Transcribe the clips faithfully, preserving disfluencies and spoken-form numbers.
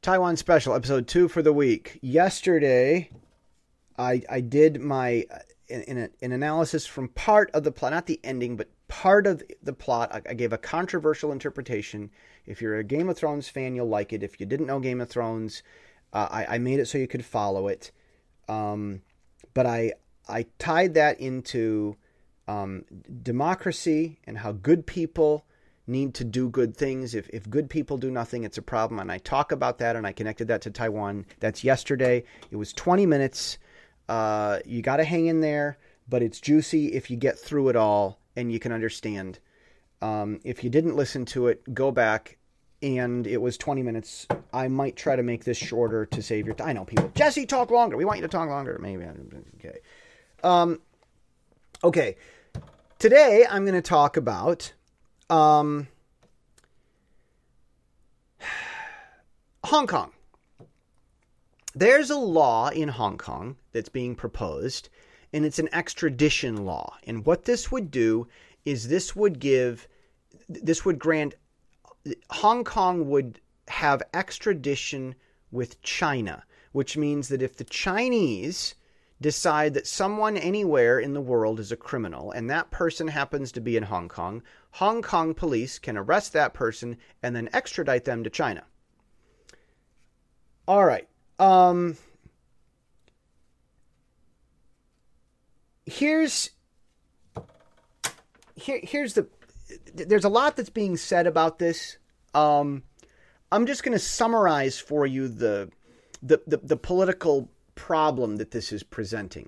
Taiwan Special, episode two for the week. Yesterday, I I did my in, in a, an analysis from part of the plot, not the ending, but part of the plot. I, I gave a controversial interpretation. If you're a Game of Thrones fan, you'll like it. If you didn't know Game of Thrones, uh, I, I made it so you could follow it. Um, but I I tied that into um, democracy and how good people need to do good things. If if good people do nothing, it's a problem. And I talk about that, and I connected that to Taiwan. That's yesterday. It was twenty minutes. Uh, you got to hang in there, but it's juicy if you get through it all and you can understand. Um, if you didn't listen to it, go back. And it was twenty minutes. I might try to make this shorter to save your time. I know people, Jesse, talk longer. We want you to talk longer. Maybe. Okay. Um, okay. Today, I'm going to talk about Um, Hong Kong. There's a law in Hong Kong that's being proposed, and it's an extradition law. And what this would do is this would give, this would grant, Hong Kong would have extradition with China, which means that if the Chinese decide that someone anywhere in the world is a criminal and that person happens to be in Hong Kong, Hong Kong police can arrest that person and then extradite them to China. All right. Um, here's here, here's the there's a lot that's being said about this. Um, I'm just going to summarize for you the the the, the political problem that this is presenting.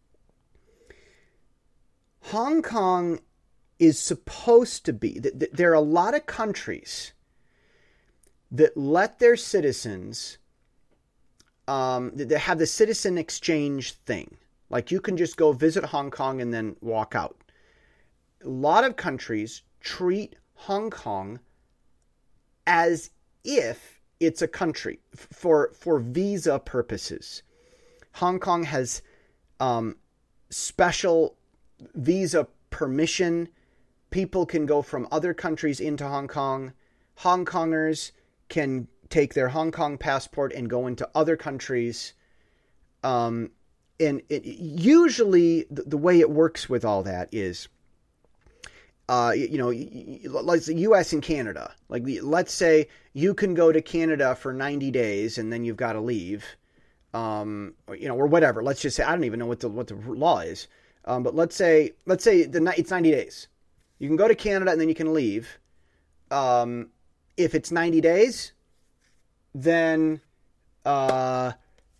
Hong Kong is supposed to be, there are a lot of countries that let their citizens, um, that have the citizen exchange thing. Like you can just go visit Hong Kong and then walk out. A lot of countries treat Hong Kong as if it's a country for, for visa purposes. Hong Kong has um, special visa permission. People can go from other countries into Hong Kong. Hong Kongers can take their Hong Kong passport and go into other countries. Um, and it, usually the, the way it works with all that is, uh, you know, like the U S and Canada. Like, let's say you can go to Canada for ninety days and then you've got to leave. Um, or, you know, or whatever. Let's just say, I don't even know what the, what the law is. Um, but let's say, let's say the it's ninety days. You can go to Canada and then you can leave. Um, if it's ninety days, then, uh,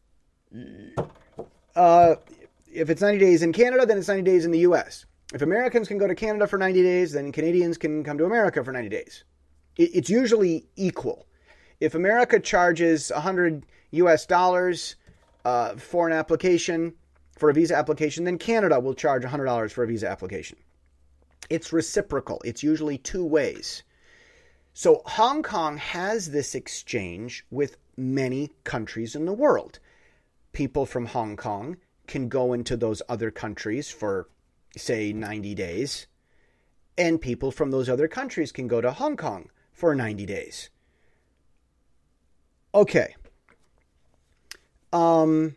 uh, if it's ninety days in Canada, then it's ninety days in the U S. If Americans can go to Canada for ninety days, then Canadians can come to America for ninety days. It, it's usually equal. If America charges one hundred U S dollars, Uh, for an application, for a visa application, then Canada will charge one hundred dollars for a visa application. It's reciprocal. It's usually two ways. So Hong Kong has this exchange with many countries in the world. People from Hong Kong can go into those other countries for, say, ninety days, and people from those other countries can go to Hong Kong for ninety days. Okay. Um,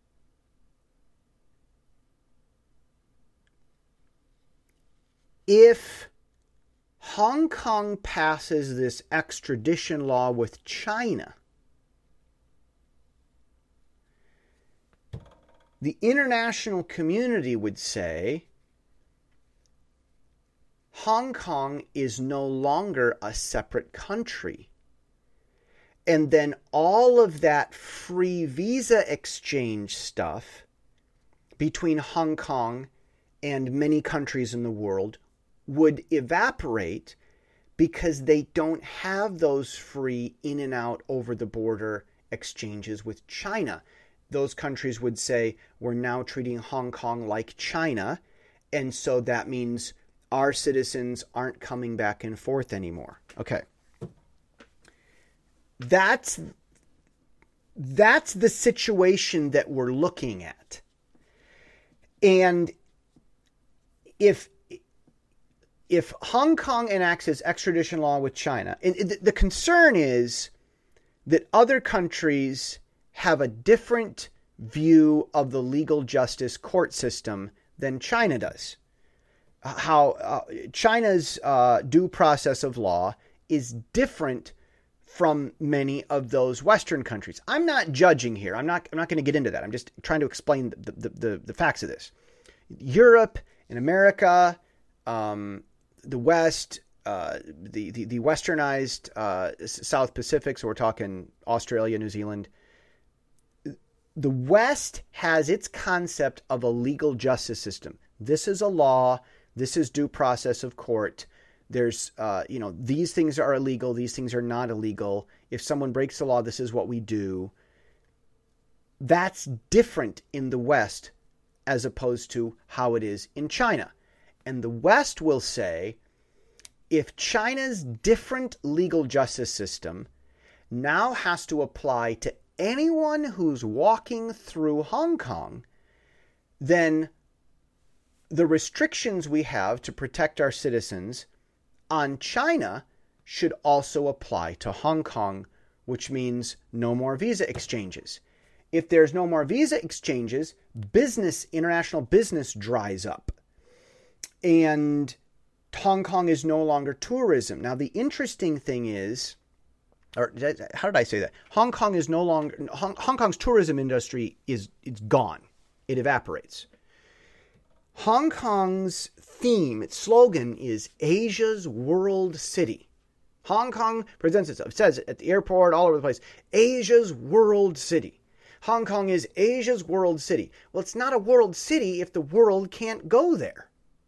if Hong Kong passes this extradition law with China, the international community would say Hong Kong is no longer a separate country. And then all of that free visa exchange stuff between Hong Kong and many countries in the world would evaporate because they don't have those free in and out over the border exchanges with China. Those countries would say, we're now treating Hong Kong like China, and so that means our citizens aren't coming back and forth anymore. Okay. That's that's the situation that we're looking at. And if if Hong Kong enacts its extradition law with China, and the concern is that other countries have a different view of the legal justice court system than China does. How uh, China's uh, due process of law is different from many of those Western countries. I'm not judging here. I'm not. I'm not going to get into that. I'm just trying to explain the the, the, the facts of this. Europe and America, um, the West, uh, the, the the Westernized uh, South Pacific. So we're talking Australia, New Zealand. The West has its concept of a legal justice system. This is a law. This is due process of court. There's, uh, you know, these things are illegal. These things are not illegal. If someone breaks the law, this is what we do. That's different in the West as opposed to how it is in China. And the West will say, if China's different legal justice system now has to apply to anyone who's walking through Hong Kong, then the restrictions we have to protect our citizens on China should also apply to Hong Kong, which means no more visa exchanges. If there's no more visa exchanges, business, international business dries up. And Hong Kong is no longer tourism. Now, the interesting thing is, or how did I say that? Hong Kong is no longer, Hong, Hong Kong's tourism industry is it's gone. It evaporates. Hong Kong's theme, its slogan is Asia's World City. Hong Kong presents itself, it says it at the airport, all over the place, Asia's World City. Hong Kong is Asia's World City. Well, it's not a world city if the world can't go there.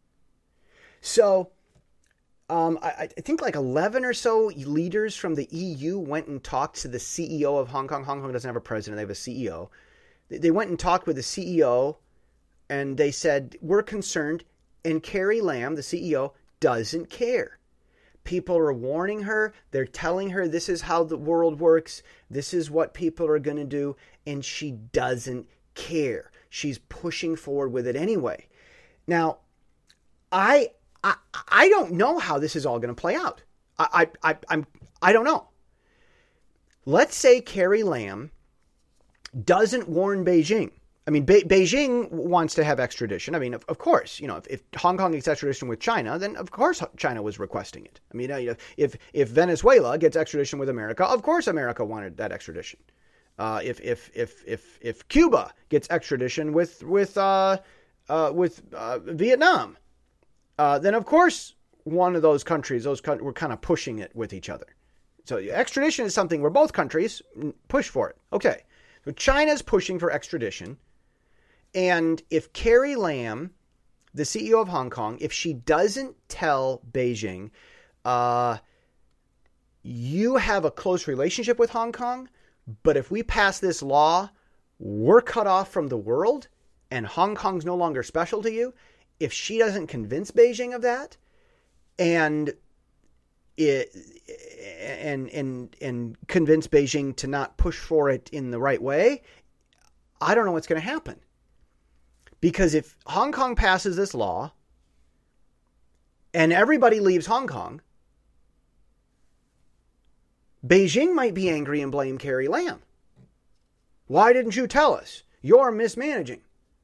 So, um, I, I think like eleven or so leaders from the E U went and talked to the C E O of Hong Kong. Hong Kong doesn't have a president, they have a C E O. They went and talked with the C E O, and they said, we're concerned. And Carrie Lam, the C E O, doesn't care. People are warning her. They're telling her this is how the world works. This is what people are going to do. And she doesn't care. She's pushing forward with it anyway. Now, I I, I don't know how this is all going to play out. I, I, I, I'm, I don't know. Let's say Carrie Lam doesn't warn Beijing. I mean, Be- Beijing wants to have extradition. I mean, of, of course, you know, if, if Hong Kong gets extradition with China, then of course China was requesting it. I mean, you know, if if Venezuela gets extradition with America, of course America wanted that extradition. Uh, if if if if if Cuba gets extradition with with uh, uh, with uh, Vietnam, uh, then of course one of those countries, those co- were kind of pushing it with each other. So extradition is something where both countries push for it. Okay, so China's pushing for extradition. And if Carrie Lam, the C E O of Hong Kong, if she doesn't tell Beijing, uh, you have a close relationship with Hong Kong, but if we pass this law, we're cut off from the world and Hong Kong's no longer special to you. If she doesn't convince Beijing of that and it, and and and convince Beijing to not push for it in the right way, I don't know what's going to happen. Because if Hong Kong passes this law and everybody leaves Hong Kong, Beijing might be angry and blame Carrie Lam. Why didn't you tell us? You're mismanaging.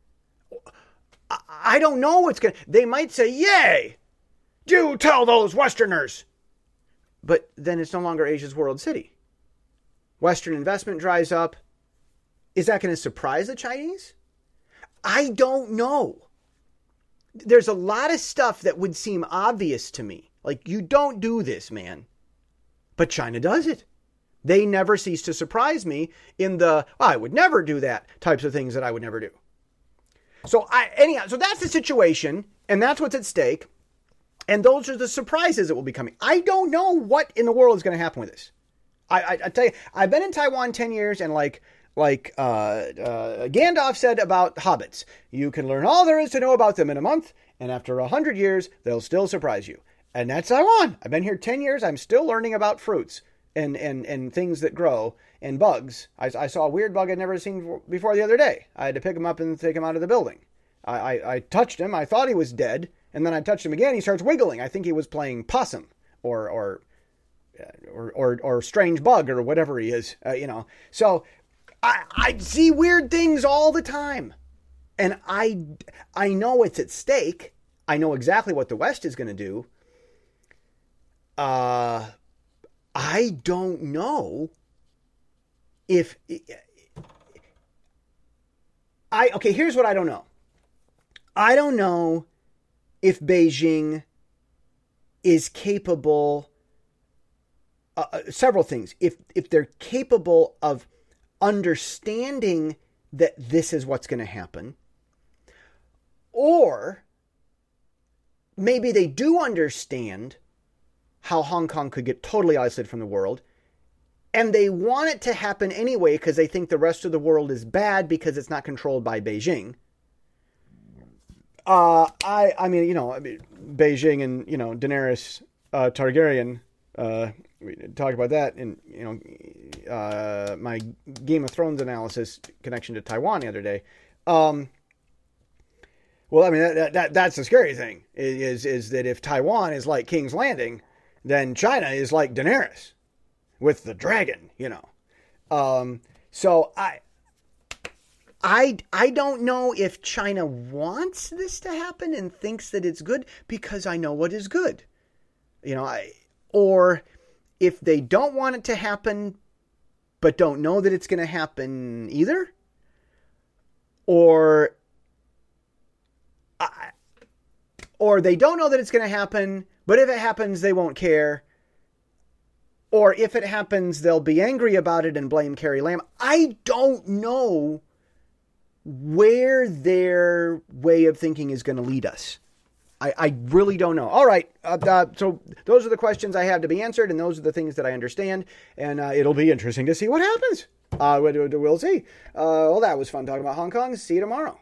I don't know what's going to... They might say, yay! Do tell those Westerners! But then it's no longer Asia's world city. Western investment dries up. Is that going to surprise the Chinese? I don't know. There's a lot of stuff that would seem obvious to me. Like, you don't do this, man. But China does it. They never cease to surprise me in the, oh, I would never do that types of things that I would never do. So I anyhow, so that's the situation, and that's what's at stake. And those are the surprises that will be coming. I don't know what in the world is going to happen with this. I, I, I tell you, I've been in Taiwan ten years, and like, Like uh, uh, Gandalf said about hobbits, you can learn all there is to know about them in a month, and after a hundred years, they'll still surprise you. And that's Taiwan. I've been here ten years. I'm still learning about fruits and and, and things that grow and bugs. I, I saw a weird bug I'd never seen before the other day. I had to pick him up and take him out of the building. I, I, I touched him. I thought he was dead, and then I touched him again. He starts wiggling. I think he was playing possum or or or, or, or strange bug or whatever he is, uh, you know. So I, I see weird things all the time. And I, I know it's at stake. I know exactly what the West is going to do. Uh, I don't know if I, okay, here's what I don't know. I don't know if Beijing is capable, uh, several things. If, if they're capable of understanding that this is what's going to happen, or maybe they do understand how Hong Kong could get totally isolated from the world, and they want it to happen anyway because they think the rest of the world is bad because it's not controlled by Beijing. Uh, I, I mean, you know, I mean, Beijing and, you know, Daenerys uh, Targaryen, uh, we talked about that in, you know, uh, my Game of Thrones analysis connection to Taiwan the other day. Um, well, I mean, that, that that's the scary thing is, is that if Taiwan is like King's Landing, then China is like Daenerys with the dragon, you know. Um, so I, I, I don't know if China wants this to happen and thinks that it's good because I know what is good, you know, I, or if they don't want it to happen, but don't know that it's going to happen either, or, I, or they don't know that it's going to happen, but if it happens, they won't care. Or if it happens, they'll be angry about it and blame Carrie Lam. I don't know where their way of thinking is going to lead us. I, I really don't know. All right. Uh, uh, so those are the questions I have to be answered, and those are the things that I understand. And uh, it'll be interesting to see what happens. Uh, we'll see. Uh, well, that was fun talking about Hong Kong. See you tomorrow.